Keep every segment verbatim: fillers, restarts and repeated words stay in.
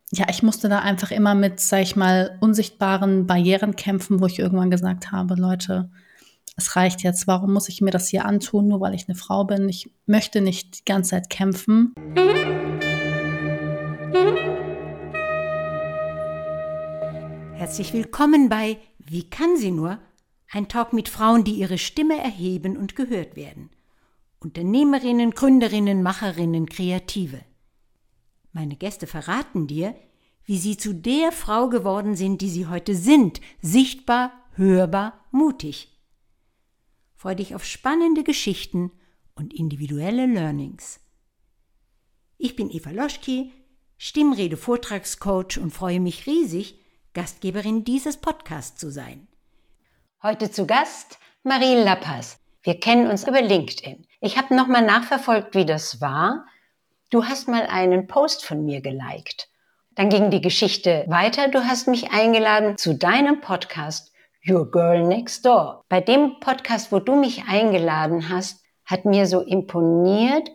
ja, ich musste da einfach immer mit, sag ich mal, unsichtbaren Barrieren kämpfen, wo ich irgendwann gesagt habe, Leute, es reicht jetzt. Warum muss ich mir das hier antun, nur weil ich eine Frau bin? Ich möchte nicht die ganze Zeit kämpfen. Herzlich willkommen bei Wie kann sie nur? Ein Talk mit Frauen, die ihre Stimme erheben und gehört werden. Unternehmerinnen, Gründerinnen, Macherinnen, Kreative. Meine Gäste verraten dir, wie sie zu der Frau geworden sind, die sie heute sind. Sichtbar, hörbar, mutig. Freu dich auf spannende Geschichten und individuelle Learnings. Ich bin Eva Loschki, Stimmrede-Vortragscoach und freue mich riesig, Gastgeberin dieses Podcasts zu sein. Heute zu Gast Marie Lappers. Wir kennen uns über LinkedIn. Ich habe nochmal nachverfolgt, wie das war. Du hast mal einen Post von mir geliked. Dann ging die Geschichte weiter. Du hast mich eingeladen zu deinem Podcast Your Girl Next Door. Bei dem Podcast, wo du mich eingeladen hast, hat mir so imponiert,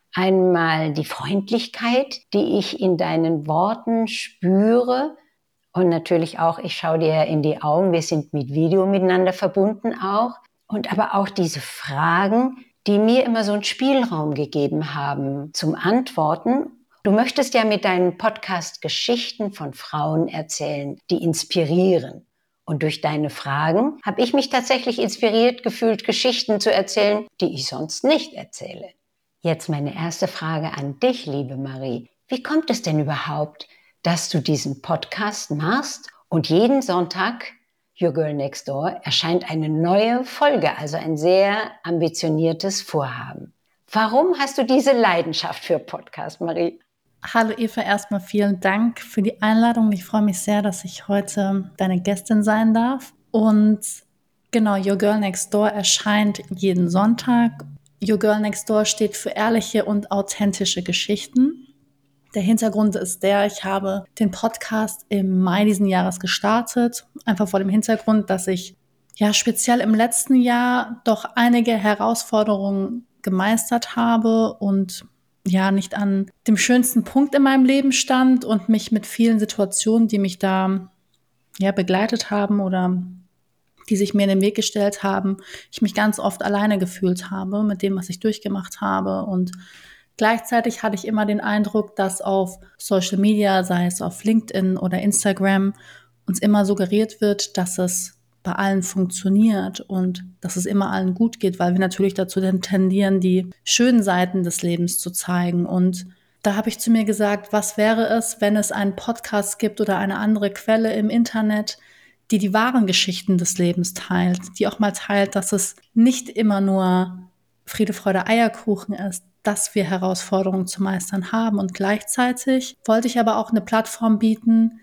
einmal die Freundlichkeit, die ich in deinen Worten spüre. Und natürlich auch, ich schaue dir in die Augen, wir sind mit Video miteinander verbunden auch. Und aber auch diese Fragen, die mir immer so einen Spielraum gegeben haben zum Antworten. Du möchtest ja mit deinem Podcast Geschichten von Frauen erzählen, die inspirieren. Und durch deine Fragen habe ich mich tatsächlich inspiriert gefühlt, Geschichten zu erzählen, die ich sonst nicht erzähle. Jetzt meine erste Frage an dich, liebe Marie. Wie kommt es denn überhaupt, dass du diesen Podcast machst und jeden Sonntag, Your Girl Next Door, erscheint eine neue Folge, also ein sehr ambitioniertes Vorhaben. Warum hast du diese Leidenschaft für Podcast, Marie? Hallo Eva, erstmal vielen Dank für die Einladung. Ich freue mich sehr, dass ich heute deine Gästin sein darf. Und genau, Your Girl Next Door erscheint jeden Sonntag. Your Girl Next Door steht für ehrliche und authentische Geschichten. Der Hintergrund ist der, ich habe den Podcast im Mai diesen Jahres gestartet, einfach vor dem Hintergrund, dass ich ja speziell im letzten Jahr doch einige Herausforderungen gemeistert habe und ja nicht an dem schönsten Punkt in meinem Leben stand und mich mit vielen Situationen, die mich da ja begleitet haben oder die sich mir in den Weg gestellt haben, ich mich ganz oft alleine gefühlt habe mit dem, was ich durchgemacht habe. Und gleichzeitig hatte ich immer den Eindruck, dass auf Social Media, sei es auf LinkedIn oder Instagram, uns immer suggeriert wird, dass es bei allen funktioniert und dass es immer allen gut geht, weil wir natürlich dazu tendieren, die schönen Seiten des Lebens zu zeigen. Und da habe ich zu mir gesagt, was wäre es, wenn es einen Podcast gibt oder eine andere Quelle im Internet, die die wahren Geschichten des Lebens teilt, die auch mal teilt, dass es nicht immer nur Friede, Freude, Eierkuchen ist, dass wir Herausforderungen zu meistern haben. Und gleichzeitig wollte ich aber auch eine Plattform bieten,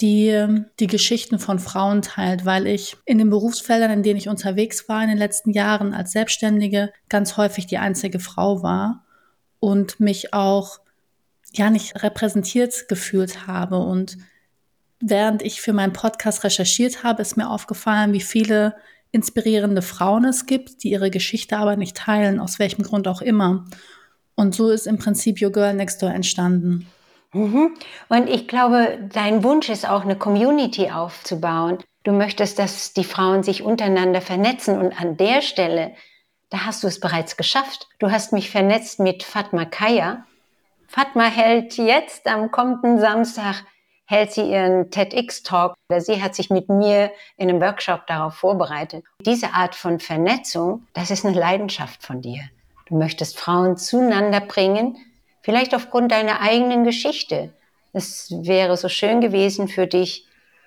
die die Geschichten von Frauen teilt, weil ich in den Berufsfeldern, in denen ich unterwegs war in den letzten Jahren als Selbstständige, ganz häufig die einzige Frau war und mich auch ja nicht repräsentiert gefühlt habe. Und während ich für meinen Podcast recherchiert habe, ist mir aufgefallen, wie viele inspirierende Frauen es gibt, die ihre Geschichte aber nicht teilen, aus welchem Grund auch immer. Und so ist im Prinzip Your Girl Next Door entstanden. Mhm. Und ich glaube, dein Wunsch ist auch, eine Community aufzubauen. Du möchtest, dass die Frauen sich untereinander vernetzen. Und an der Stelle, da hast du es bereits geschafft. Du hast mich vernetzt mit Fatma Kaya. Fatma hält jetzt am kommenden Samstag hält sie ihren TEDx-Talk. Sie hat sich mit mir in einem Workshop darauf vorbereitet. Diese Art von Vernetzung, das ist eine Leidenschaft von dir. Du möchtest Frauen zueinander bringen, vielleicht aufgrund deiner eigenen Geschichte. Es wäre so schön gewesen für dich,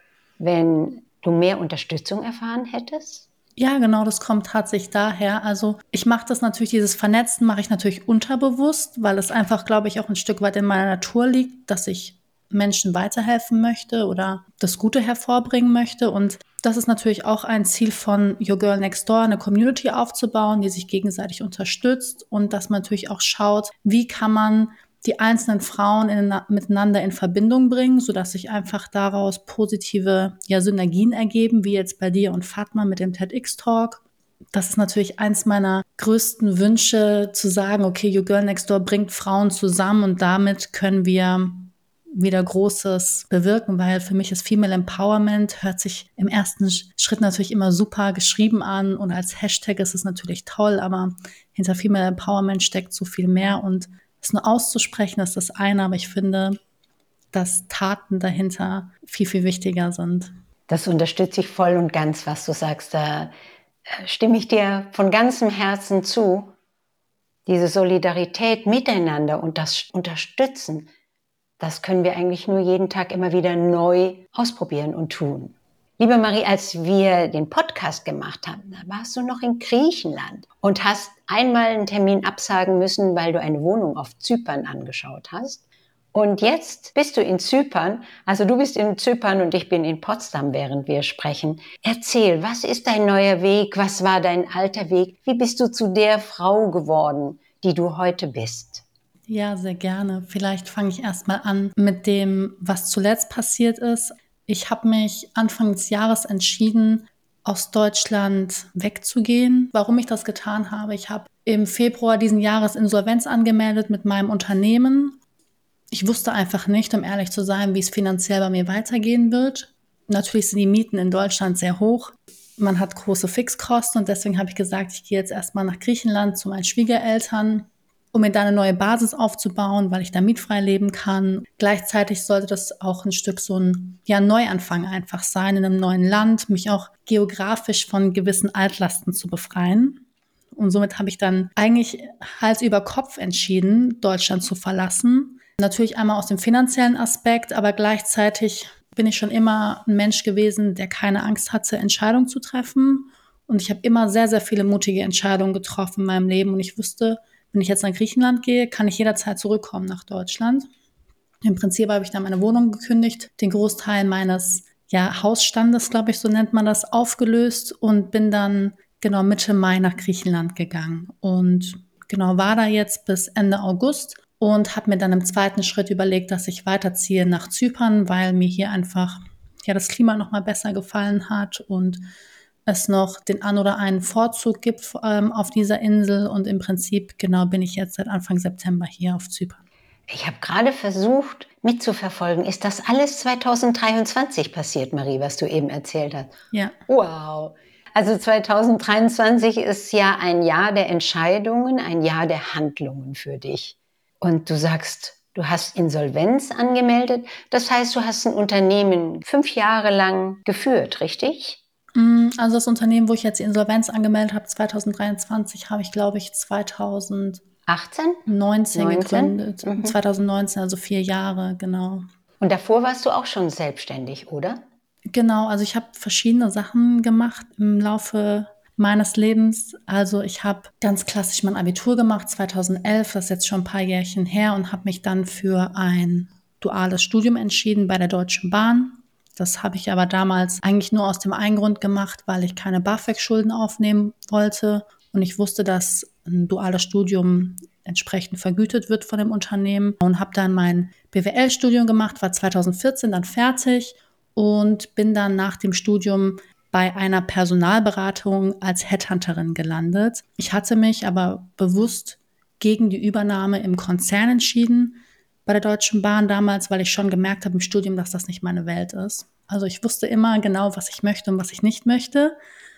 wenn du mehr Unterstützung erfahren hättest. Ja, genau, das kommt tatsächlich daher. Also ich mache das natürlich, dieses Vernetzen mache ich natürlich unterbewusst, weil es einfach, glaube ich, auch ein Stück weit in meiner Natur liegt, dass ich Menschen weiterhelfen möchte oder das Gute hervorbringen möchte. Und das ist natürlich auch ein Ziel von Your Girl Next Door, eine Community aufzubauen, die sich gegenseitig unterstützt und dass man natürlich auch schaut, wie kann man die einzelnen Frauen in, miteinander in Verbindung bringen, sodass sich einfach daraus positive ja, Synergien ergeben, wie jetzt bei dir und Fatma mit dem TEDx-Talk. Das ist natürlich eins meiner größten Wünsche, zu sagen, okay, Your Girl Next Door bringt Frauen zusammen und damit können wir wieder Großes bewirken, weil für mich ist Female Empowerment, hört sich im ersten Schritt natürlich immer super geschrieben an und als Hashtag ist es natürlich toll, aber hinter Female Empowerment steckt so viel mehr und es nur auszusprechen ist das eine, aber ich finde, dass Taten dahinter viel, viel wichtiger sind. Das unterstütze ich voll und ganz, was du sagst. Da stimme ich dir von ganzem Herzen zu. Diese Solidarität miteinander und das Unterstützen, das können wir eigentlich nur jeden Tag immer wieder neu ausprobieren und tun. Liebe Marie, als wir den Podcast gemacht haben, da warst du noch in Griechenland und hast einmal einen Termin absagen müssen, weil du eine Wohnung auf Zypern angeschaut hast. Und jetzt bist du in Zypern, also du bist in Zypern und ich bin in Potsdam, während wir sprechen. Erzähl, was ist dein neuer Weg? Was war dein alter Weg? Wie bist du zu der Frau geworden, die du heute bist? Ja, sehr gerne. Vielleicht fange ich erstmal an mit dem, was zuletzt passiert ist. Ich habe mich Anfang des Jahres entschieden, aus Deutschland wegzugehen. Warum ich das getan habe? Ich habe im Februar diesen Jahres Insolvenz angemeldet mit meinem Unternehmen. Ich wusste einfach nicht, um ehrlich zu sein, wie es finanziell bei mir weitergehen wird. Natürlich sind die Mieten in Deutschland sehr hoch. Man hat große Fixkosten und deswegen habe ich gesagt, ich gehe jetzt erstmal nach Griechenland zu meinen Schwiegereltern, um mir da eine neue Basis aufzubauen, weil ich da mietfrei leben kann. Gleichzeitig sollte das auch ein Stück so ein ja, Neuanfang einfach sein in einem neuen Land, mich auch geografisch von gewissen Altlasten zu befreien. Und somit habe ich dann eigentlich Hals über Kopf entschieden, Deutschland zu verlassen. Natürlich einmal aus dem finanziellen Aspekt, aber gleichzeitig bin ich schon immer ein Mensch gewesen, der keine Angst hatte, Entscheidungen zu treffen. Und ich habe immer sehr, sehr viele mutige Entscheidungen getroffen in meinem Leben. Und ich wusste, wenn ich jetzt nach Griechenland gehe, kann ich jederzeit zurückkommen nach Deutschland. Im Prinzip habe ich dann meine Wohnung gekündigt, den Großteil meines ja, Hausstandes, glaube ich, so nennt man das, aufgelöst und bin dann genau Mitte Mai nach Griechenland gegangen. Und genau war da jetzt bis Ende August und habe mir dann im zweiten Schritt überlegt, dass ich weiterziehe nach Zypern, weil mir hier einfach ja, das Klima noch mal besser gefallen hat und es noch den ein oder einen Vorzug gibt ähm, auf dieser Insel. Und im Prinzip, genau, bin ich jetzt seit Anfang September hier auf Zypern. Ich habe gerade versucht mitzuverfolgen. Ist das alles zwanzig dreiundzwanzig passiert, Marie, was du eben erzählt hast? Ja. Wow. Also zwanzig dreiundzwanzig ist ja ein Jahr der Entscheidungen, ein Jahr der Handlungen für dich. Und du sagst, du hast Insolvenz angemeldet. Das heißt, du hast ein Unternehmen fünf Jahre lang geführt, richtig? Also das Unternehmen, wo ich jetzt die Insolvenz angemeldet habe, zwanzig dreiundzwanzig, habe ich, glaube ich, zwanzig achtzehn? neunzehn neunzehn? gegründet. Mhm. zwanzig neunzehn, also vier Jahre, genau. Und davor warst du auch schon selbstständig, oder? Genau, also ich habe verschiedene Sachen gemacht im Laufe meines Lebens. Also ich habe ganz klassisch mein Abitur gemacht, zweitausendelf, das ist jetzt schon ein paar Jährchen her, und habe mich dann für ein duales Studium entschieden bei der Deutschen Bahn. Das habe ich aber damals eigentlich nur aus dem einen Grund gemacht, weil ich keine BAföG-Schulden aufnehmen wollte. Und ich wusste, dass ein duales Studium entsprechend vergütet wird von dem Unternehmen. Und habe dann mein B W L-Studium gemacht, war zweitausendvierzehn dann fertig und bin dann nach dem Studium bei einer Personalberatung als Headhunterin gelandet. Ich hatte mich aber bewusst gegen die Übernahme im Konzern entschieden, bei der Deutschen Bahn damals, weil ich schon gemerkt habe im Studium, dass das nicht meine Welt ist. Also ich wusste immer genau, was ich möchte und was ich nicht möchte.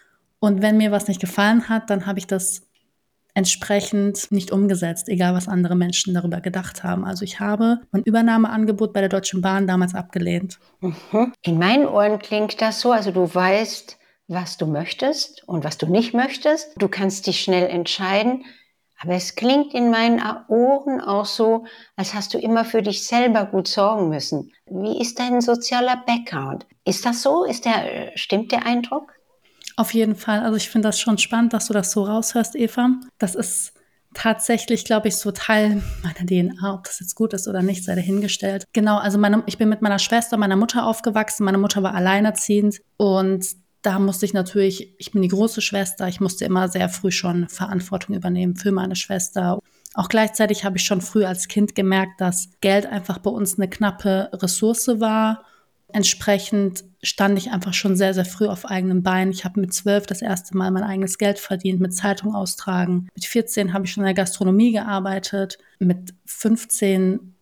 Und wenn mir was nicht gefallen hat, dann habe ich das entsprechend nicht umgesetzt, egal was andere Menschen darüber gedacht haben. Also ich habe mein Übernahmeangebot bei der Deutschen Bahn damals abgelehnt. Mhm. In meinen Ohren klingt das so, also du weißt, was du möchtest und was du nicht möchtest. Du kannst dich schnell entscheiden. Aber es klingt in meinen Ohren auch so, als hast du immer für dich selber gut sorgen müssen. Wie ist dein sozialer Background? Ist das so? Ist der, stimmt der Eindruck? Auf jeden Fall. Also ich finde das schon spannend, dass du das so raushörst, Eva. Das ist tatsächlich, glaube ich, so Teil meiner D N A. Ob das jetzt gut ist oder nicht, sei dahingestellt. Genau, also meine, ich bin mit meiner Schwester, meiner Mutter aufgewachsen. Meine Mutter war alleinerziehend und da musste ich natürlich, ich bin die große Schwester, ich musste immer sehr früh schon Verantwortung übernehmen für meine Schwester. Auch gleichzeitig habe ich schon früh als Kind gemerkt, dass Geld einfach bei uns eine knappe Ressource war. Entsprechend stand ich einfach schon sehr, sehr früh auf eigenen Beinen. Ich habe mit zwölf das erste Mal mein eigenes Geld verdient, mit Zeitung austragen. Mit vierzehn habe ich schon in der Gastronomie gearbeitet. Mit fünfzehn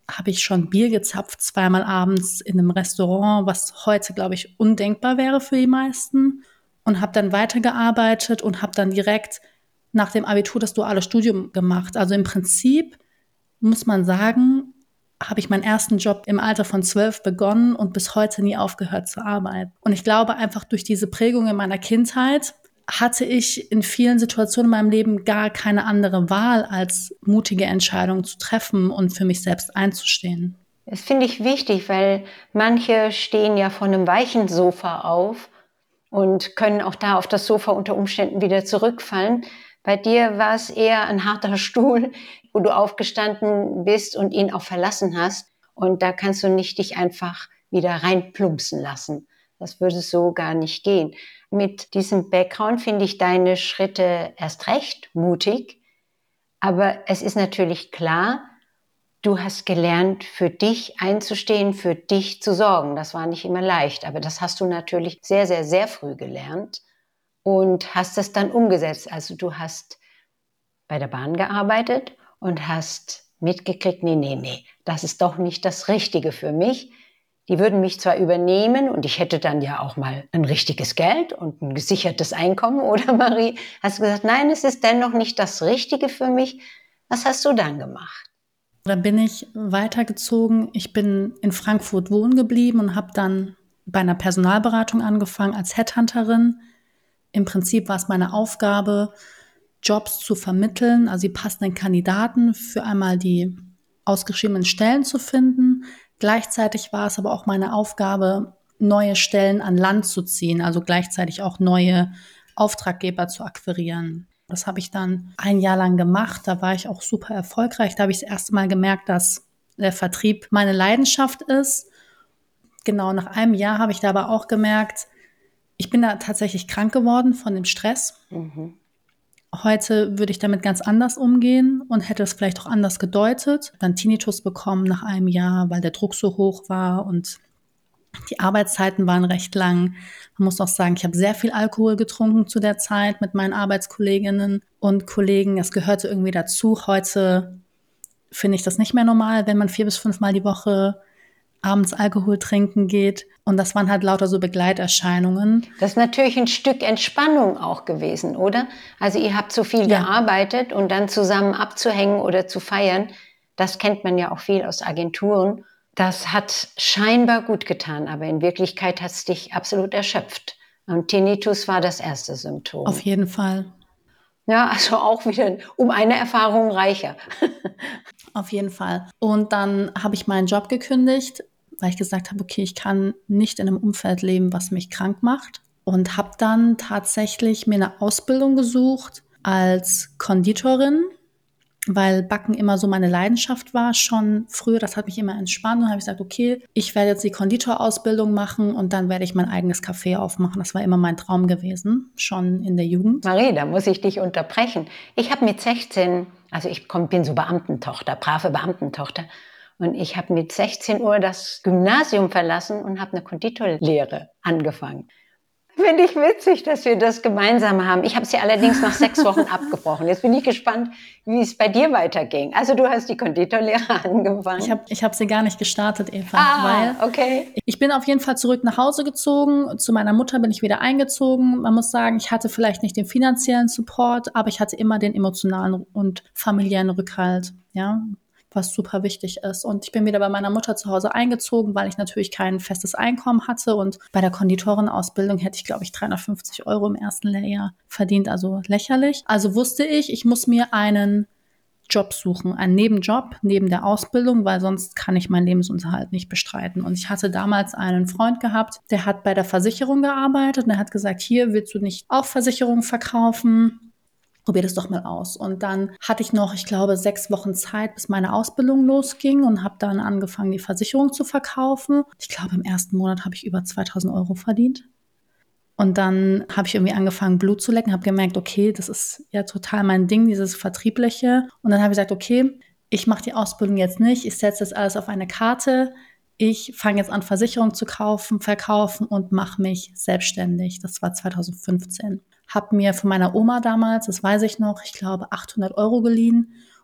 habe ich schon Bier gezapft, zweimal abends in einem Restaurant, was heute, glaube ich, undenkbar wäre für die meisten. Und habe dann weitergearbeitet und habe dann direkt nach dem Abitur das duale Studium gemacht. Also im Prinzip muss man sagen, habe ich meinen ersten Job im Alter von zwölf begonnen und bis heute nie aufgehört zu arbeiten. Und ich glaube einfach durch diese Prägung in meiner Kindheit hatte ich in vielen Situationen in meinem Leben gar keine andere Wahl, als mutige Entscheidungen zu treffen und für mich selbst einzustehen. Das finde ich wichtig, weil manche stehen ja von einem weichen Sofa auf und können auch da auf das Sofa unter Umständen wieder zurückfallen. Bei dir war es eher ein harter Stuhl, wo du aufgestanden bist und ihn auch verlassen hast. Und da kannst du nicht dich einfach wieder reinplumpsen lassen. Das würde so gar nicht gehen. Mit diesem Background finde ich deine Schritte erst recht mutig. Aber es ist natürlich klar, du hast gelernt, für dich einzustehen, für dich zu sorgen. Das war nicht immer leicht, aber das hast du natürlich sehr, sehr, sehr früh gelernt und hast es dann umgesetzt. Also du hast bei der Bahn gearbeitet und hast mitgekriegt, nee, nee, nee, das ist doch nicht das Richtige für mich. Die würden mich zwar übernehmen und ich hätte dann ja auch mal ein richtiges Geld und ein gesichertes Einkommen, oder Marie? Hast du gesagt, nein, es ist dennoch nicht das Richtige für mich. Was hast du dann gemacht? Dann bin ich weitergezogen. Ich bin in Frankfurt wohnen geblieben und habe dann bei einer Personalberatung angefangen als Headhunterin. Im Prinzip war es meine Aufgabe, Jobs zu vermitteln, also die passenden Kandidaten für einmal die ausgeschriebenen Stellen zu finden. Gleichzeitig war es aber auch meine Aufgabe, neue Stellen an Land zu ziehen, also gleichzeitig auch neue Auftraggeber zu akquirieren. Das habe ich dann ein Jahr lang gemacht. Da war ich auch super erfolgreich. Da habe ich das erste Mal gemerkt, dass der Vertrieb meine Leidenschaft ist. Genau nach einem Jahr habe ich da aber auch gemerkt, ich bin da tatsächlich krank geworden von dem Stress. Mhm. Heute würde ich damit ganz anders umgehen und hätte es vielleicht auch anders gedeutet. Dann Tinnitus bekommen nach einem Jahr, weil der Druck so hoch war und die Arbeitszeiten waren recht lang. Man muss auch sagen, ich habe sehr viel Alkohol getrunken zu der Zeit mit meinen Arbeitskolleginnen und Kollegen. Es gehörte irgendwie dazu. Heute finde ich das nicht mehr normal, wenn man vier bis fünfmal die Woche abends Alkohol trinken geht. Und das waren halt lauter so Begleiterscheinungen. Das ist natürlich ein Stück Entspannung auch gewesen, oder? Also ihr habt so viel ja. gearbeitet und dann zusammen abzuhängen oder zu feiern, das kennt man ja auch viel aus Agenturen. Das hat scheinbar gut getan, aber in Wirklichkeit hat es dich absolut erschöpft. Und Tinnitus war das erste Symptom. Auf jeden Fall. Ja, also auch wieder um eine Erfahrung reicher. Auf jeden Fall. Und dann habe ich meinen Job gekündigt, weil ich gesagt habe, okay, ich kann nicht in einem Umfeld leben, was mich krank macht. Und habe dann tatsächlich mir eine Ausbildung gesucht als Konditorin, weil Backen immer so meine Leidenschaft war, schon früher, das hat mich immer entspannt. Und habe ich gesagt, okay, ich werde jetzt die Konditorausbildung machen und dann werde ich mein eigenes Café aufmachen. Das war immer mein Traum gewesen, schon in der Jugend. Marie, da muss ich dich unterbrechen. Ich habe mit sechzehn, also ich komm, bin so Beamtentochter, brave Beamtentochter, und ich habe mit sechzehn Uhr das Gymnasium verlassen und habe eine Konditorlehre angefangen. Finde ich witzig, dass wir das gemeinsam haben. Ich habe sie allerdings nach sechs Wochen abgebrochen. Jetzt bin ich gespannt, wie es bei dir weiterging. Also du hast die Konditorlehre angefangen. Ich habe ich hab sie gar nicht gestartet, Eva. Ah, weil okay. Ich bin auf jeden Fall zurück nach Hause gezogen. Zu meiner Mutter bin ich wieder eingezogen. Man muss sagen, ich hatte vielleicht nicht den finanziellen Support, aber ich hatte immer den emotionalen und familiären Rückhalt, ja, was super wichtig ist. Und ich bin wieder bei meiner Mutter zu Hause eingezogen, weil ich natürlich kein festes Einkommen hatte. Und bei der Konditorenausbildung hätte ich, glaube ich, dreihundertfünfzig Euro im ersten Lehrjahr verdient, also lächerlich. Also wusste ich, ich muss mir einen Job suchen, einen Nebenjob neben der Ausbildung, weil sonst kann ich meinen Lebensunterhalt nicht bestreiten. Und ich hatte damals einen Freund gehabt, der hat bei der Versicherung gearbeitet und er hat gesagt, hier willst du nicht auch Versicherungen verkaufen? Probier das doch mal aus. Und dann hatte ich noch, ich glaube, sechs Wochen Zeit, bis meine Ausbildung losging und habe dann angefangen, die Versicherung zu verkaufen. Ich glaube, im ersten Monat habe ich über zweitausend Euro verdient. Und dann habe ich irgendwie angefangen, Blut zu lecken, habe gemerkt, okay, das ist ja total mein Ding, dieses Vertriebliche. Und dann habe ich gesagt, okay, ich mache die Ausbildung jetzt nicht, ich setze das alles auf eine Karte. Ich fange jetzt an, Versicherungen zu kaufen, verkaufen und mache mich selbstständig. Das war zweitausendfünfzehn. Habe mir von meiner Oma damals, das weiß ich noch, ich glaube achthundert Euro geliehen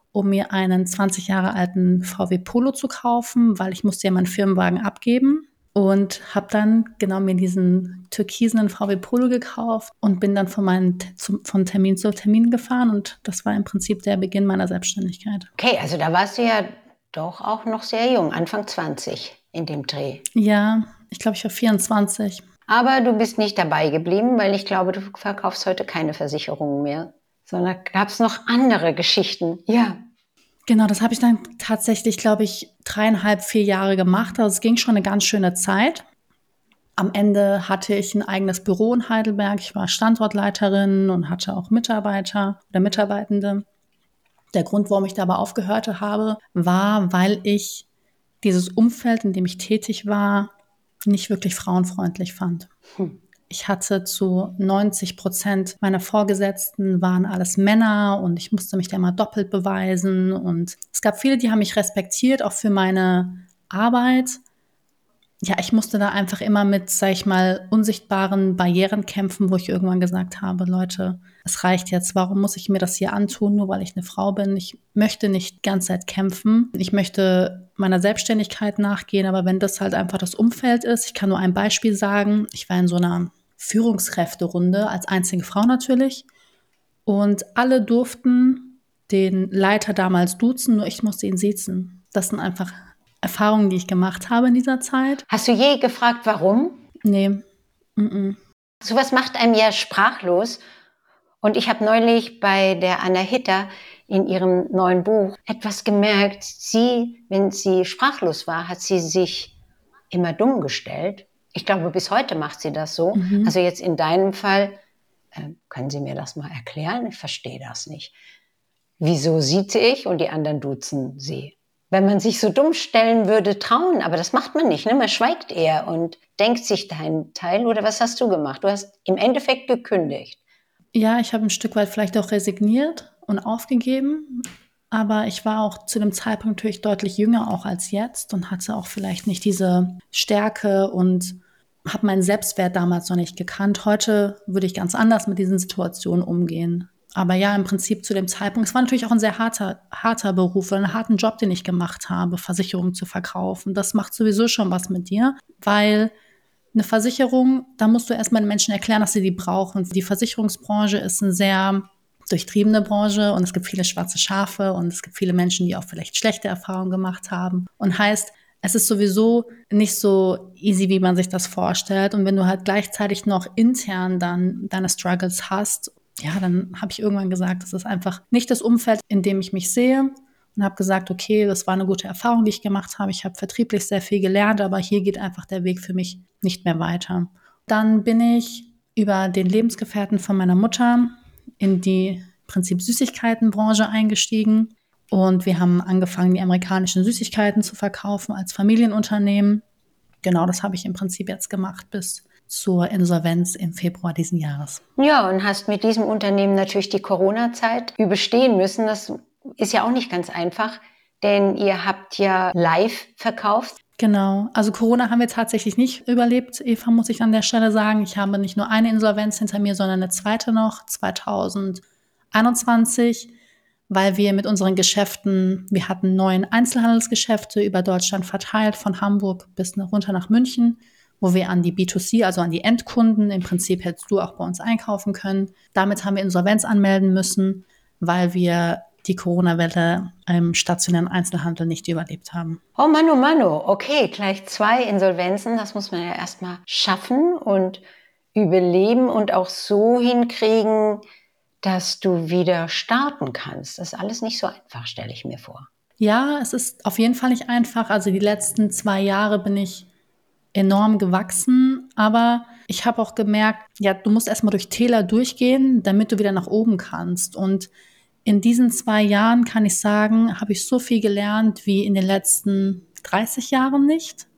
um mir einen zwanzig Jahre alten V W Polo zu kaufen, weil ich musste ja meinen Firmenwagen abgeben. Und habe dann genau mir diesen türkisenen V W Polo gekauft und bin dann von, meinen, zum, von Termin zu Termin gefahren. Und das war im Prinzip der Beginn meiner Selbstständigkeit. Okay, also da warst du ja doch auch noch sehr jung, Anfang zwanzig in dem Dreh. Ja, ich glaube, ich war vierundzwanzig. Aber du bist nicht dabei geblieben, weil ich glaube, du verkaufst heute keine Versicherungen mehr, sondern gab es noch andere Geschichten. Ja. Genau, das habe ich dann tatsächlich, glaube ich, dreieinhalb, vier Jahre gemacht. Also es ging schon eine ganz schöne Zeit. Am Ende hatte ich ein eigenes Büro in Heidelberg. Ich war Standortleiterin und hatte auch Mitarbeiter oder Mitarbeitende. Der Grund, warum ich da aber aufgehört habe, war, weil ich dieses Umfeld, in dem ich tätig war, nicht wirklich frauenfreundlich fand. Hm. Ich hatte zu neunzig Prozent meiner Vorgesetzten waren alles Männer und ich musste mich da immer doppelt beweisen. Und es gab viele, die haben mich respektiert, auch für meine Arbeit. Ja, ich musste da einfach immer mit, sag ich mal, unsichtbaren Barrieren kämpfen, wo ich irgendwann gesagt habe, Leute, es reicht jetzt. Warum muss ich mir das hier antun, nur weil ich eine Frau bin? Ich möchte nicht die ganze Zeit kämpfen. Ich möchte meiner Selbstständigkeit nachgehen, aber wenn das halt einfach das Umfeld ist, ich kann nur ein Beispiel sagen. Ich war in so einer Führungskräfterunde, als einzige Frau natürlich. Und alle durften den Leiter damals duzen, nur ich musste ihn siezen. Das sind einfach Erfahrungen, die ich gemacht habe in dieser Zeit. Hast du je gefragt, warum? Nee. Mm-mm. Sowas macht einem ja sprachlos. Und ich habe neulich bei der Anna Hitter in ihrem neuen Buch etwas gemerkt. Sie, wenn sie sprachlos war, hat sie sich immer dumm gestellt. Ich glaube, bis heute macht sie das so. Mhm. Also jetzt in deinem Fall, äh, können Sie mir das mal erklären? Ich verstehe das nicht. Wieso sieht ich und die anderen duzen sie? Wenn man sich so dumm stellen würde, trauen, aber das macht man nicht. Ne? Man schweigt eher und denkt sich deinen Teil. Oder was hast du gemacht? Du hast im Endeffekt gekündigt. Ja, ich habe ein Stück weit vielleicht auch resigniert und aufgegeben. Aber ich war auch zu dem Zeitpunkt natürlich deutlich jünger auch als jetzt und hatte auch vielleicht nicht diese Stärke und habe meinen Selbstwert damals noch nicht gekannt. Heute würde ich ganz anders mit diesen Situationen umgehen. Aber ja, im Prinzip zu dem Zeitpunkt, es war natürlich auch ein sehr harter, harter Beruf, einen harten Job, den ich gemacht habe, Versicherungen zu verkaufen. Das macht sowieso schon was mit dir, weil eine Versicherung, da musst du erstmal den Menschen erklären, dass sie die brauchen. Die Versicherungsbranche ist eine sehr durchtriebene Branche und es gibt viele schwarze Schafe und es gibt viele Menschen, die auch vielleicht schlechte Erfahrungen gemacht haben. Und heißt, es ist sowieso nicht so easy, wie man sich das vorstellt. Und wenn du halt gleichzeitig noch intern dann deine Struggles hast, ja, dann habe ich irgendwann gesagt, das ist einfach nicht das Umfeld, in dem ich mich sehe. Und habe gesagt, okay, das war eine gute Erfahrung, die ich gemacht habe. Ich habe vertrieblich sehr viel gelernt, aber hier geht einfach der Weg für mich nicht mehr weiter. Dann bin ich über den Lebensgefährten von meiner Mutter in die im Prinzip Süßigkeitenbranche eingestiegen. Und wir haben angefangen, die amerikanischen Süßigkeiten zu verkaufen als Familienunternehmen. Genau, das habe ich im Prinzip jetzt gemacht bis zur Insolvenz im Februar diesen Jahres. Ja, und hast mit diesem Unternehmen natürlich die Corona-Zeit überstehen müssen. Das ist ja auch nicht ganz einfach, denn ihr habt ja live verkauft. Genau, also Corona haben wir tatsächlich nicht überlebt, Eva, muss ich an der Stelle sagen. Ich habe nicht nur eine Insolvenz hinter mir, sondern eine zweite noch, zwanzig einundzwanzig, weil wir mit unseren Geschäften, wir hatten neun Einzelhandelsgeschäfte über Deutschland verteilt, von Hamburg bis runter nach München, wo wir an die B zwei C, also an die Endkunden, im Prinzip hättest du auch bei uns einkaufen können. Damit haben wir Insolvenz anmelden müssen, weil wir die Corona-Welle im stationären Einzelhandel nicht überlebt haben. Oh Mano, Mano, okay, gleich zwei Insolvenzen, das muss man ja erstmal schaffen und überleben und auch so hinkriegen, dass du wieder starten kannst. Das ist alles nicht so einfach, stelle ich mir vor. Ja, es ist auf jeden Fall nicht einfach. Also die letzten zwei Jahre bin ich enorm gewachsen, aber ich habe auch gemerkt, ja, du musst erstmal durch Täler durchgehen, damit du wieder nach oben kannst. Und in diesen zwei Jahren, kann ich sagen, habe ich so viel gelernt wie in den letzten dreißig Jahren nicht,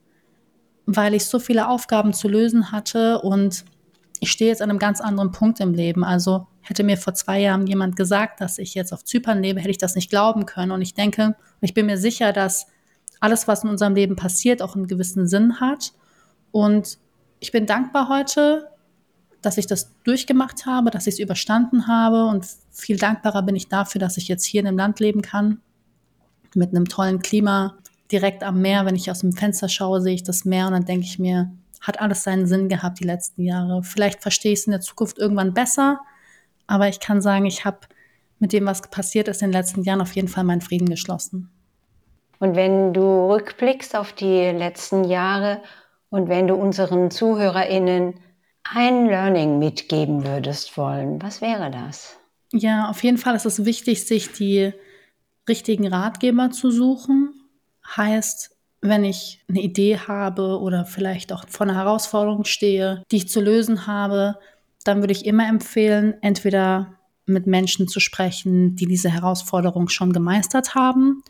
weil ich so viele Aufgaben zu lösen hatte und ich stehe jetzt an einem ganz anderen Punkt im Leben. Also hätte mir vor zwei Jahren jemand gesagt, dass ich jetzt auf Zypern lebe, hätte ich das nicht glauben können. Und ich denke, ich bin mir sicher, dass alles, was in unserem Leben passiert, auch einen gewissen Sinn hat. Und ich bin dankbar heute, dass ich das durchgemacht habe, dass ich es überstanden habe und viel dankbarer bin ich dafür, dass ich jetzt hier in einem Land leben kann, mit einem tollen Klima, direkt am Meer. Wenn ich aus dem Fenster schaue, sehe ich das Meer und dann denke ich mir, hat alles seinen Sinn gehabt die letzten Jahre. Vielleicht verstehe ich es in der Zukunft irgendwann besser, aber ich kann sagen, ich habe mit dem, was passiert ist in den letzten Jahren, auf jeden Fall meinen Frieden geschlossen. Und wenn du rückblickst auf die letzten Jahre und wenn du unseren ZuhörerInnen ein Learning mitgeben würdest wollen, was wäre das? Ja, auf jeden Fall ist es wichtig, sich die richtigen Ratgeber zu suchen. Heißt, wenn ich eine Idee habe oder vielleicht auch vor einer Herausforderung stehe, die ich zu lösen habe, dann würde ich immer empfehlen, entweder mit Menschen zu sprechen, die diese Herausforderung schon gemeistert haben,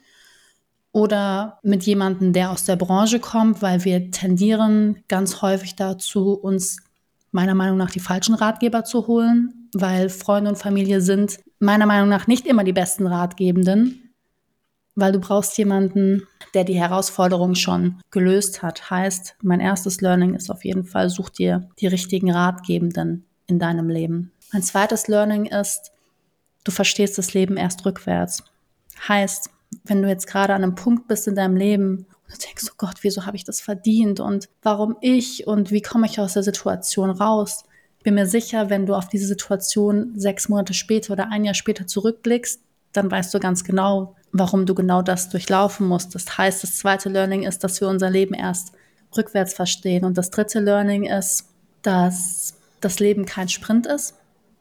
oder mit jemandem, der aus der Branche kommt, weil wir tendieren ganz häufig dazu, uns meiner Meinung nach die falschen Ratgeber zu holen, weil Freunde und Familie sind meiner Meinung nach nicht immer die besten Ratgebenden, weil du brauchst jemanden, der die Herausforderung schon gelöst hat. Heißt, mein erstes Learning ist auf jeden Fall, such dir die richtigen Ratgebenden in deinem Leben. Mein zweites Learning ist, du verstehst das Leben erst rückwärts. Heißt, wenn du jetzt gerade an einem Punkt bist in deinem Leben und du denkst, oh Gott, wieso habe ich das verdient und warum ich und wie komme ich aus der Situation raus? Bin mir sicher, wenn du auf diese Situation sechs Monate später oder ein Jahr später zurückblickst, dann weißt du ganz genau, warum du genau das durchlaufen musst. Das heißt, das zweite Learning ist, dass wir unser Leben erst rückwärts verstehen. Und das dritte Learning ist, dass das Leben kein Sprint ist.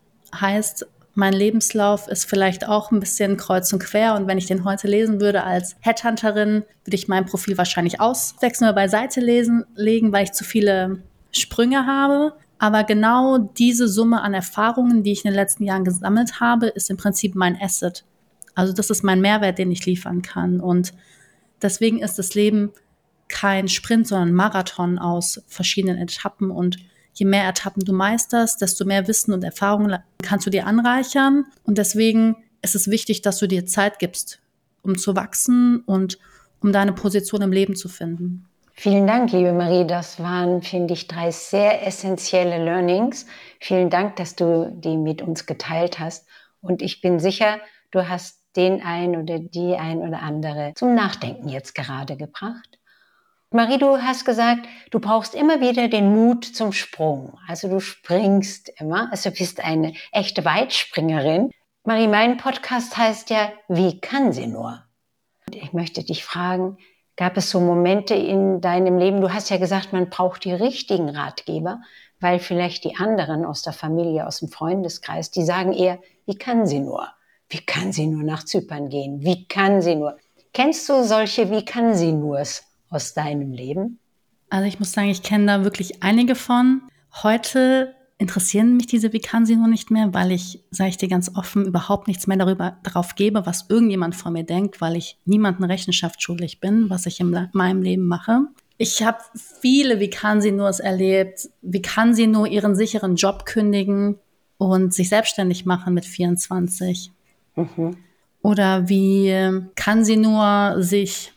Heißt, mein Lebenslauf ist vielleicht auch ein bisschen kreuz und quer und wenn ich den heute lesen würde als Headhunterin, würde ich mein Profil wahrscheinlich auswechseln oder beiseite lesen, legen, weil ich zu viele Sprünge habe. Aber genau diese Summe an Erfahrungen, die ich in den letzten Jahren gesammelt habe, ist im Prinzip mein Asset. Also das ist mein Mehrwert, den ich liefern kann. Und deswegen ist das Leben kein Sprint, sondern ein Marathon aus verschiedenen Etappen. Und je mehr Etappen du meisterst, desto mehr Wissen und Erfahrungen kannst du dir anreichern. Und deswegen ist es wichtig, dass du dir Zeit gibst, um zu wachsen und um deine Position im Leben zu finden. Vielen Dank, liebe Marie. Das waren, finde ich, drei sehr essentielle Learnings. Vielen Dank, dass du die mit uns geteilt hast. Und ich bin sicher, du hast den ein oder die ein oder andere zum Nachdenken jetzt gerade gebracht. Marie, du hast gesagt, du brauchst immer wieder den Mut zum Sprung. Also du springst immer, also bist eine echte Weitspringerin. Marie, mein Podcast heißt ja, wie kann sie nur? Und ich möchte dich fragen, gab es so Momente in deinem Leben, du hast ja gesagt, man braucht die richtigen Ratgeber, weil vielleicht die anderen aus der Familie, aus dem Freundeskreis, die sagen eher, wie kann sie nur? Wie kann sie nur nach Zypern gehen? Wie kann sie nur? Kennst du solche Wie kann sie nurs aus deinem Leben? Also ich muss sagen, ich kenne da wirklich einige von. Heute interessieren mich diese Wie kann sie nur nicht mehr, weil ich, sage ich dir ganz offen, überhaupt nichts mehr darüber darauf gebe, was irgendjemand von mir denkt, weil ich niemandem Rechenschaft schuldig bin, was ich in meinem Leben mache. Ich habe viele Wie kann sie nur es erlebt. Wie kann sie nur ihren sicheren Job kündigen und sich selbstständig machen mit vierundzwanzig? Mhm. Oder wie kann sie nur sich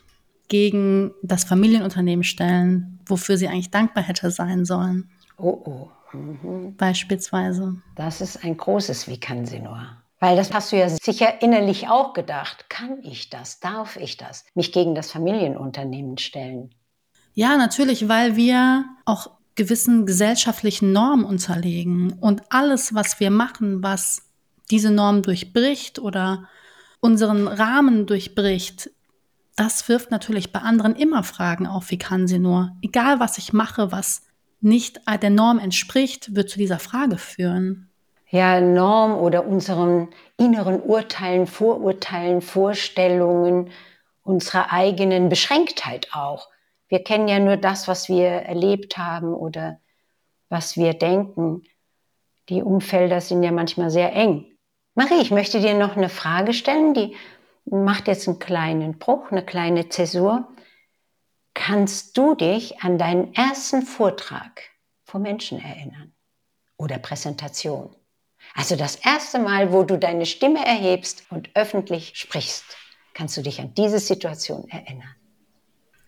gegen das Familienunternehmen stellen, wofür sie eigentlich dankbar hätte sein sollen? Oh, oh. Mhm. Beispielsweise. Das ist ein großes Wie kann sie nur. Weil das hast du ja sicher innerlich auch gedacht. Kann ich das? Darf ich das? Mich gegen das Familienunternehmen stellen? Ja, natürlich, weil wir auch gewissen gesellschaftlichen Normen unterlegen. Und alles, was wir machen, was diese Norm durchbricht oder unseren Rahmen durchbricht, das wirft natürlich bei anderen immer Fragen auf, wie kann sie nur? Egal, was ich mache, was nicht der Norm entspricht, wird zu dieser Frage führen. Ja, Norm oder unseren inneren Urteilen, Vorurteilen, Vorstellungen, unserer eigenen Beschränktheit auch. Wir kennen ja nur das, was wir erlebt haben oder was wir denken. Die Umfelder sind ja manchmal sehr eng. Marie, ich möchte dir noch eine Frage stellen, die macht jetzt einen kleinen Bruch, eine kleine Zäsur. Kannst du dich an deinen ersten Vortrag vor Menschen erinnern oder Präsentation? Also das erste Mal, wo du deine Stimme erhebst und öffentlich sprichst, kannst du dich an diese Situation erinnern?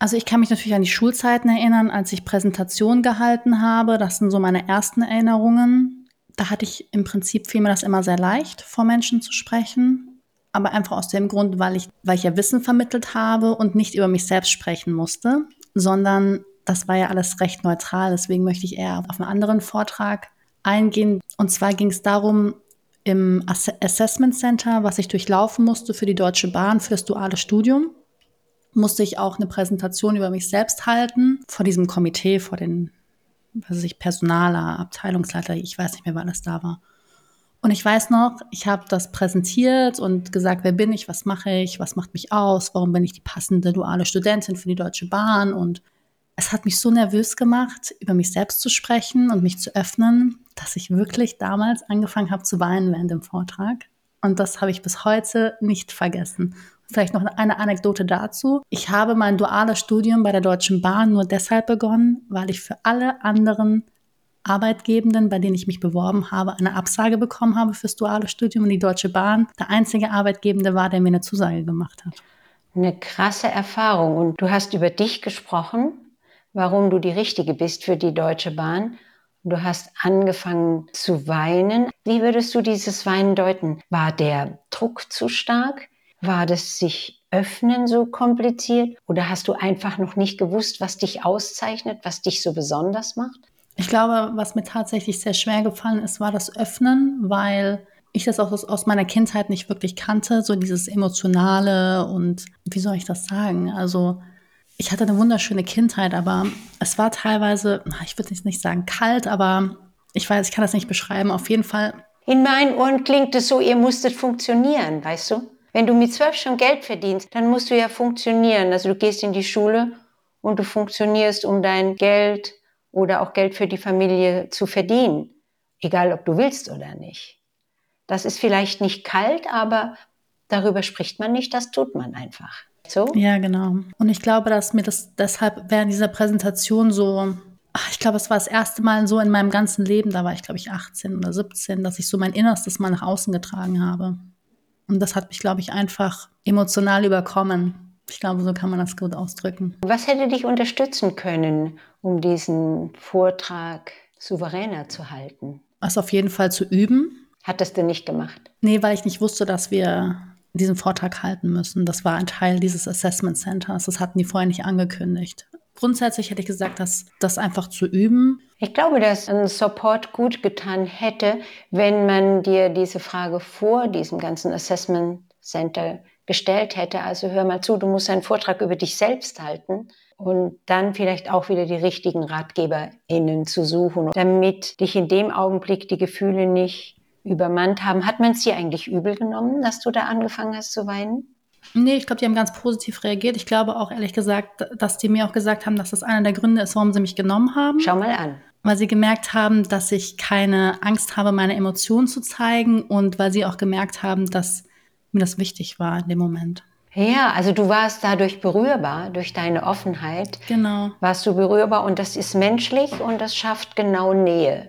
Also ich kann mich natürlich an die Schulzeiten erinnern, als ich Präsentationen gehalten habe. Das sind so meine ersten Erinnerungen. Da hatte ich im Prinzip fiel mir das immer sehr leicht, vor Menschen zu sprechen. Aber einfach aus dem Grund, weil ich, weil ich ja Wissen vermittelt habe und nicht über mich selbst sprechen musste, sondern das war ja alles recht neutral. Deswegen möchte ich eher auf einen anderen Vortrag eingehen. Und zwar ging es darum, im Ass- Assessment Center, was ich durchlaufen musste für die Deutsche Bahn, für das duale Studium, musste ich auch eine Präsentation über mich selbst halten, vor diesem Komitee, vor den, was weiß ich, Personaler, Abteilungsleiter, ich weiß nicht mehr, wer alles da war. Und ich weiß noch, ich habe das präsentiert und gesagt, wer bin ich, was mache ich, was macht mich aus, warum bin ich die passende duale Studentin für die Deutsche Bahn. Und es hat mich so nervös gemacht, über mich selbst zu sprechen und mich zu öffnen, dass ich wirklich damals angefangen habe zu weinen während dem Vortrag. Und das habe ich bis heute nicht vergessen. Vielleicht noch eine Anekdote dazu. Ich habe mein duales Studium bei der Deutschen Bahn nur deshalb begonnen, weil ich für alle anderen Arbeitgebenden, bei denen ich mich beworben habe, eine Absage bekommen habe fürs duale Studium, und die Deutsche Bahn der einzige Arbeitgebende war, der mir eine Zusage gemacht hat. Eine krasse Erfahrung. Und du hast über dich gesprochen, warum du die Richtige bist für die Deutsche Bahn. Du hast angefangen zu weinen. Wie würdest du dieses Weinen deuten? War der Druck zu stark? War das sich öffnen so kompliziert? Oder hast du einfach noch nicht gewusst, was dich auszeichnet, was dich so besonders macht? Ich glaube, was mir tatsächlich sehr schwer gefallen ist, war das Öffnen, weil ich das auch aus, aus meiner Kindheit nicht wirklich kannte, so dieses Emotionale und wie soll ich das sagen? Also ich hatte eine wunderschöne Kindheit, aber es war teilweise, ich würde nicht sagen kalt, aber ich weiß, ich kann das nicht beschreiben. Auf jeden Fall. In meinen Ohren klingt es so, ihr musstet funktionieren, weißt du? Wenn du mit zwölf schon Geld verdienst, dann musst du ja funktionieren. Also du gehst in die Schule und du funktionierst, um dein Geld oder auch Geld für die Familie zu verdienen. Egal, ob du willst oder nicht. Das ist vielleicht nicht kalt, aber darüber spricht man nicht, das tut man einfach. So? Ja, genau. Und ich glaube, dass mir das deshalb während dieser Präsentation so, ach, ich glaube, es war das erste Mal so in meinem ganzen Leben, da war ich, glaube ich, achtzehn oder siebzehn, dass ich so mein Innerstes mal nach außen getragen habe. Und das hat mich, glaube ich, einfach emotional überkommen. Ich glaube, so kann man das gut ausdrücken. Was hätte dich unterstützen können, um diesen Vortrag souveräner zu halten? Also auf jeden Fall zu üben. Hattest du nicht gemacht? Nee, weil ich nicht wusste, dass wir diesen Vortrag halten müssen. Das war ein Teil dieses Assessment Centers. Das hatten die vorher nicht angekündigt. Grundsätzlich hätte ich gesagt, dass das einfach zu üben. Ich glaube, dass ein Support gut getan hätte, wenn man dir diese Frage vor diesem ganzen Assessment Center gestellt hätte. Also hör mal zu, du musst einen Vortrag über dich selbst halten und dann vielleicht auch wieder die richtigen RatgeberInnen zu suchen, damit dich in dem Augenblick die Gefühle nicht übermannt haben. Hat man es dir eigentlich übel genommen, dass du da angefangen hast zu weinen? Nee, ich glaube, die haben ganz positiv reagiert. Ich glaube auch, ehrlich gesagt, dass die mir auch gesagt haben, dass das einer der Gründe ist, warum sie mich genommen haben. Schau mal an. Weil sie gemerkt haben, dass ich keine Angst habe, meine Emotionen zu zeigen, und weil sie auch gemerkt haben, dass mir das wichtig war in dem Moment. Ja, also du warst dadurch berührbar, durch deine Offenheit. Genau. Warst du berührbar, und das ist menschlich und das schafft genau Nähe.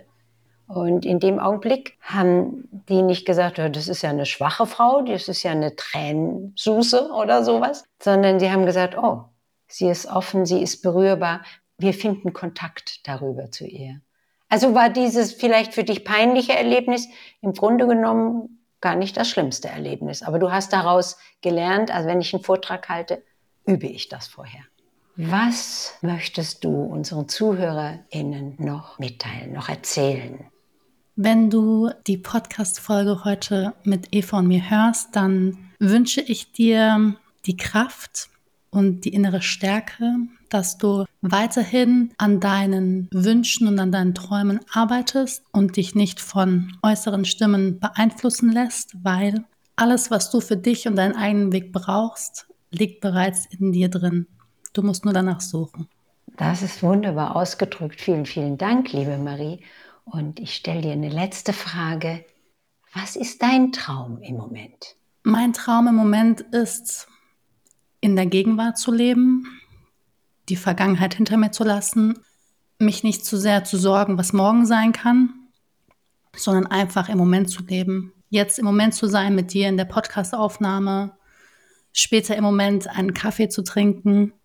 Und in dem Augenblick haben die nicht gesagt, ja, das ist ja eine schwache Frau, das ist ja eine Tränensuse oder sowas, sondern sie haben gesagt, oh, sie ist offen, sie ist berührbar, wir finden Kontakt darüber zu ihr. Also war dieses vielleicht für dich peinliche Erlebnis im Grunde genommen gar nicht das schlimmste Erlebnis. Aber du hast daraus gelernt, also wenn ich einen Vortrag halte, übe ich das vorher. Was möchtest du unseren ZuhörerInnen noch mitteilen, noch erzählen? Wenn du die Podcast-Folge heute mit Eva und mir hörst, dann wünsche ich dir die Kraft und die innere Stärke, dass du weiterhin an deinen Wünschen und an deinen Träumen arbeitest und dich nicht von äußeren Stimmen beeinflussen lässt, weil alles, was du für dich und deinen eigenen Weg brauchst, liegt bereits in dir drin. Du musst nur danach suchen. Das ist wunderbar ausgedrückt. Vielen, vielen Dank, liebe Marie. Und ich stelle dir eine letzte Frage. Was ist dein Traum im Moment? Mein Traum im Moment ist, in der Gegenwart zu leben, die Vergangenheit hinter mir zu lassen, mich nicht zu sehr zu sorgen, was morgen sein kann, sondern einfach im Moment zu leben. Jetzt im Moment zu sein mit dir in der Podcast-Aufnahme, später im Moment einen Kaffee zu trinken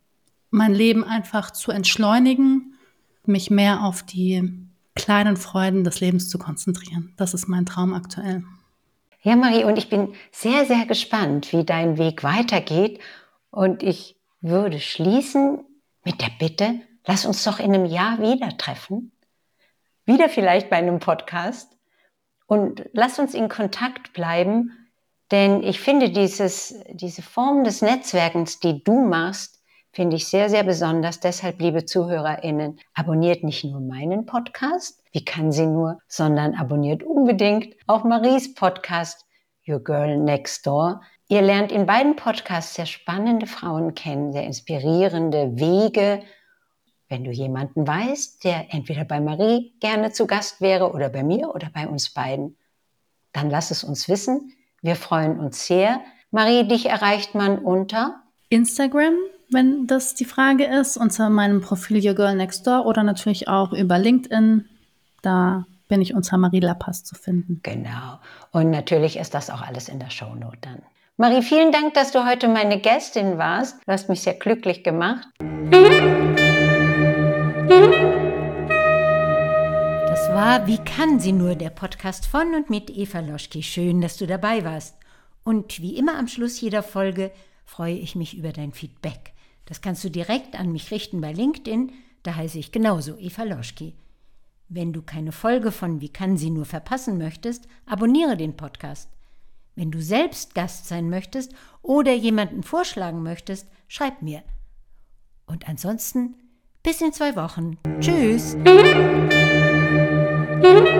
mein Leben einfach zu entschleunigen, mich mehr auf die kleinen Freuden des Lebens zu konzentrieren. Das ist mein Traum aktuell. Ja, Marie, und ich bin sehr, sehr gespannt, wie dein Weg weitergeht. Und ich würde schließen mit der Bitte, lass uns doch in einem Jahr wieder treffen. Wieder vielleicht bei einem Podcast. Und lass uns in Kontakt bleiben, denn ich finde dieses, diese Form des Netzwerkens, die du machst, finde ich sehr, sehr besonders. Deshalb, liebe ZuhörerInnen, abonniert nicht nur meinen Podcast, wie kann sie nur, sondern abonniert unbedingt auch Maries Podcast, Your Girl Next Door. Ihr lernt in beiden Podcasts sehr spannende Frauen kennen, sehr inspirierende Wege. Wenn du jemanden weißt, der entweder bei Marie gerne zu Gast wäre oder bei mir oder bei uns beiden, dann lass es uns wissen. Wir freuen uns sehr. Marie, dich erreicht man unter Instagram, wenn das die Frage ist, unter meinem Profil Your Girl Next Door oder natürlich auch über LinkedIn. Da bin ich unter Marie Lapas zu finden. Genau. Und natürlich ist das auch alles in der Shownote dann. Marie, vielen Dank, dass du heute meine Gästin warst. Du hast mich sehr glücklich gemacht. Das war Wie kann sie nur, der Podcast von und mit Eva Loschke. Schön, dass du dabei warst. Und wie immer am Schluss jeder Folge freue ich mich über dein Feedback. Das kannst du direkt an mich richten bei LinkedIn, da heiße ich genauso Eva Loschke. Wenn du keine Folge von Wie kann sie nur verpassen möchtest, abonniere den Podcast. Wenn du selbst Gast sein möchtest oder jemanden vorschlagen möchtest, schreib mir. Und ansonsten bis in zwei Wochen. Tschüss!